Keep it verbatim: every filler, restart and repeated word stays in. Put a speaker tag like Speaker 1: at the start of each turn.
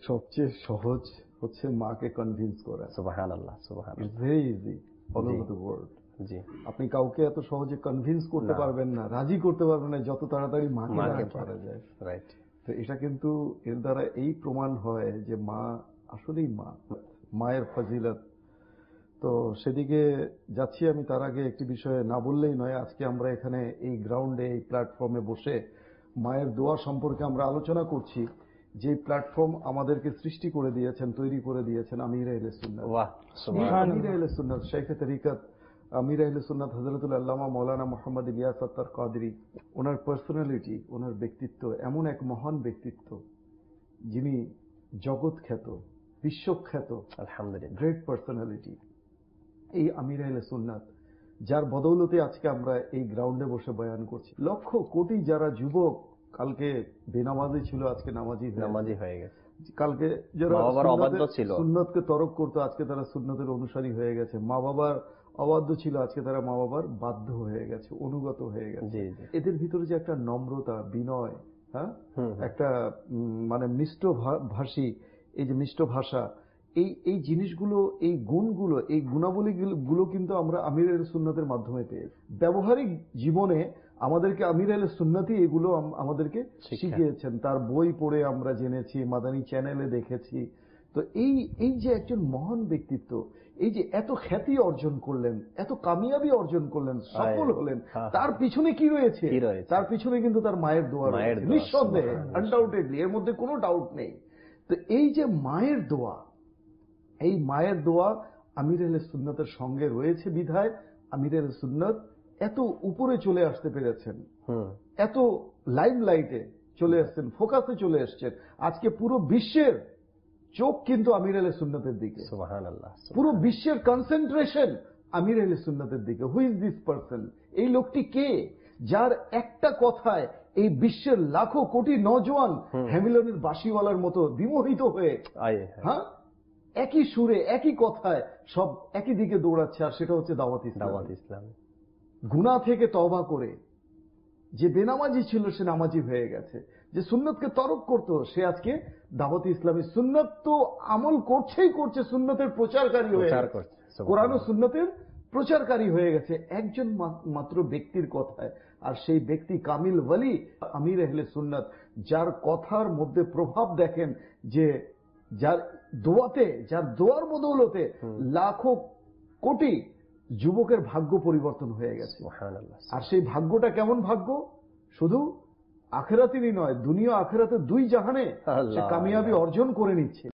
Speaker 1: সবচেয়ে সহজ হচ্ছে মাকে কনভিন্স করা।
Speaker 2: সুবহানাল্লাহ, সুবহানাল্লাহ।
Speaker 1: It's very easy all over the world.
Speaker 2: জি,
Speaker 1: আপনি কাউকে এত সহজে কনভিন্স করতে পারবেন না, রাজি করতে পারবেন না যত তাড়াতাড়ি মাকে রাজি করা যায়।
Speaker 2: রাইট।
Speaker 1: তো এটা কিন্তু এর দ্বারা এই প্রমাণ হয় যে মা আসলেই মা, মায়ের ফজিলত। তো সেদিকে যাচ্ছি আমি। তার আগে একটি বিষয়ে না বললেই নয়, আজকে আমরা এখানে এই গ্রাউন্ডে এই প্ল্যাটফর্মে বসে মায়ের দোয়া সম্পর্কে আমরা আলোচনা করছি। যে প্ল্যাটফর্ম আমাদেরকে সৃষ্টি করে দিয়েছেন, তৈরি করে দিয়েছেন আমির আহলে সুন্নাত। আমির আহলে সুন্নাত শাইখে তরিকত আমির আহলে সুন্নাত হযরতুল আল্লামা মাওলানা মুহাম্মদ ইলিয়াস আত্তার কাদরি। ওনার পার্সোনালিটি, ওনার ব্যক্তিত্ব এমন এক মহান ব্যক্তিত্ব যিনি জগৎ খ্যাত, বিশ্বখ্যাত,
Speaker 2: আলহামদুলিল্লাহ,
Speaker 1: গ্রেট পার্সোনালিটি। এই আমির আহলে সুন্নাত যার বদৌলতে আজকে আমরা এই গ্রাউন্ডে বসে বয়ান করছি। লক্ষ কোটি যারা যুবক কালকে বেনামাজি ছিল আজকে নামাজি
Speaker 2: নামাজি হয়ে গেছে,
Speaker 1: কালকে যারা
Speaker 2: অবাধ্য ছিল
Speaker 1: সুন্নতকে তরক করতো আজকে তারা সুন্নতের অনুসারী হয়ে গেছে, মা বাবার অবাধ্য ছিল আজকে তারা মা বাবার বাধ্য হয়ে গেছে, অনুগত হয়ে গেছে। এদের ভিতরে যে একটা নম্রতা, বিনয়, হ্যাঁ, একটা মানে মিষ্ট ভাষী, এই যে মিষ্ট ভাষা, এই এই জিনিসগুলো, এই গুণগুলো, এই গুণাবলী গুলো কিন্তু আমরা আমির আহলে সুন্নাতের মাধ্যমে পেয়েছি। ব্যবহারিক জীবনে আমাদেরকে আমির আহলে সুন্নাতই এগুলো আমাদেরকে শিখিয়েছেন। তার বই পড়ে আমরা জেনেছি, মাদানী চ্যানেলে দেখেছি। তো এই এই যে একজন মহান ব্যক্তিত্ব, এই যে এত খ্যাতি অর্জন করলেন, এত কামিয়াবি অর্জন করলেন, সফল হলেন, তার পিছনে কি রয়েছে? তার পিছনে কিন্তু তার মায়ের দোয়া রয়েছে, নিঃসন্দেহে, আনডাউটেডলি, এর মধ্যে কোনো ডাউট নেই। তো এই যে মায়ের দোয়া, এই মায়ের দোয়া আমির আহলে সুন্নাতের সঙ্গে রয়েছে বিধায় আমির আহলে সুন্নাত এত উপরে চলে আসতে পেরেছেন, এত লাইমলাইটে চলে আসছেন, ফোকাসে চলে আসছেন। আজকে পুরো বিশ্বের চোখ কিন্তু আমির আহলে সুন্নাতের দিকে।
Speaker 2: সুবহানাল্লাহ।
Speaker 1: পুরো বিশ্বের কনসেন্ট্রেশন আমির আহলে সুন্নাতের দিকে। Who is this person? এই লোকটি কে, যার একটা কথায় এই বিশ্বের লাখো কোটি নওজোয়ান হ্যামিলনের বাঁশিওয়ালার মতো বিমোহিত হয়ে, হ্যাঁ, একই সুরে একই কথায় সব একই দিকে দৌড়াচ্ছে, আর সেটা হচ্ছে দাওয়াত ইসলাম। গুনাহ থেকে তওবা করে যে বেনামাজি ছিল সে নামাজি হয়ে গেছে, যে সুন্নতকে তরক করত সে আজকে দাওয়াত ইসলামী। সুন্নত তো আমল করছেই করছে, সুন্নতের প্রচারকারী হয়ে গেছে, কোরআন ও সুন্নতের প্রচারকারী হয়ে গেছে একজন মাত্র ব্যক্তির কথায়। আর সেই ব্যক্তি কামিল ওয়ালি আমির আহলে সুন্নাত, যার কথার মধ্যে প্রভাব দেখেন, যে যার দোয়াতে, যার দোয়ার বদৌলতে লাখো কোটি যুবকের ভাগ্য পরিবর্তন হয়ে গেছে। আর সেই ভাগ্যটা কেমন ভাগ্য? শুধু আখিরাতেরই নয়, দুনিয়া আখিরাতে দুই জাহানে সে কামিয়াবি অর্জন করে নিচ্ছে।